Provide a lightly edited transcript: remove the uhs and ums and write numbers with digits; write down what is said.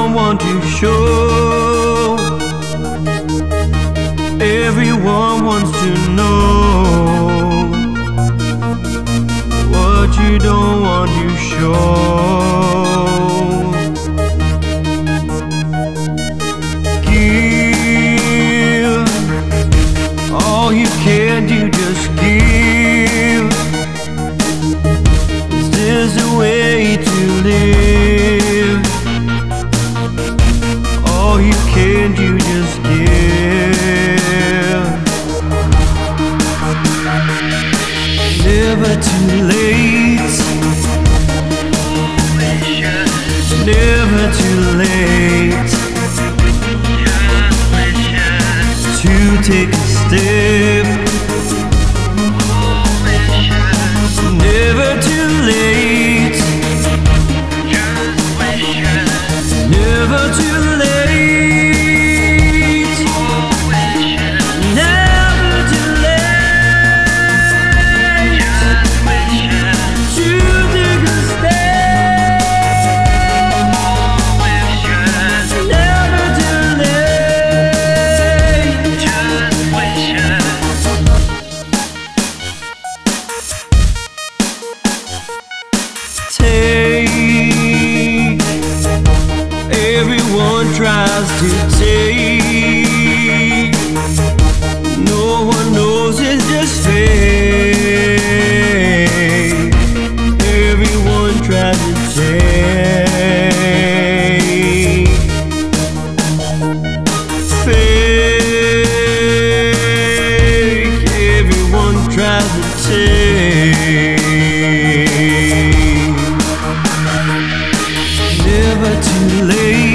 don't want to show. Everyone wants to know what you don't want to show. Give all you can do, just give. Is this the way to live? All you can do, just give. Never too late. Never too late to take a step. Never too late. Never too late. Never too late to take a step. Never too late. Take. Everyone tries to take. No one knows it's just fake. Everyone tries to take. Fake. Everyone tries to take. Never too late.